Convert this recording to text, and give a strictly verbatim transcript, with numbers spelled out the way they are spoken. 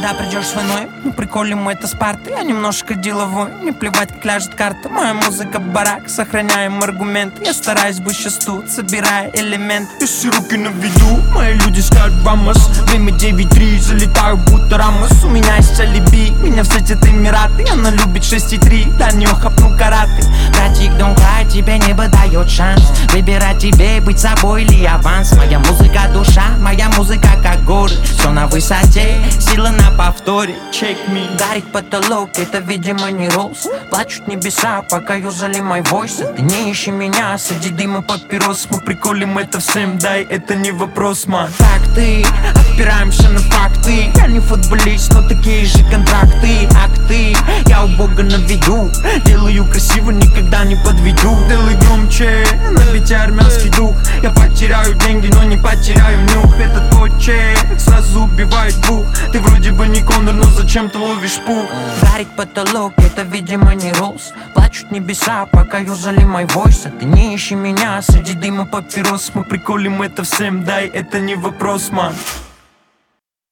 когда придешь с войной. Ну приколим мы это с парты, я немножко деловой. Не плевать, как ляжет карта, моя музыка барак. Сохраняем аргументы, я стараюсь быть сейчас тут, собирая элемент. Если руки на виду, мои люди скажут вамос. Время девять три, залетаю будто Рамос. У меня есть алиби, меня встретят Эмираты. Она любит шесть и три, до нее хапну караты. Братик, don't cry, тебе небо дает шанс выбирать тебе, быть собой или аванс. Моя музыка душа, моя музыка как горы. Все на высоте, сила на повторе. Check me. Гарик потолок, это видимо не Роллс. Плачут небеса, пока юзали мой войс. Ты не ищи меня среди дыма папирос. Мы приколим это всем, дай, это не вопрос, ман. Факты, опираемся на факты. Я не футболист, но такие же контракты. Акты, я у Бога на виду. Делаю красиво, никогда не подведу. Делай громче, на бите армянский дух. Я потеряю деньги, но не потеряю нюх. Это тот чек, сразу убивает двух. Ты вроде бы не Конор, но зачем ты ловишь пух? Гарик потолок, это видимо не Роллс. Плачут небеса, пока юзали мой войс. Ты не ищи меня среди дыма папирос. Мы приколим это всем, дай, это не вопрос, ман.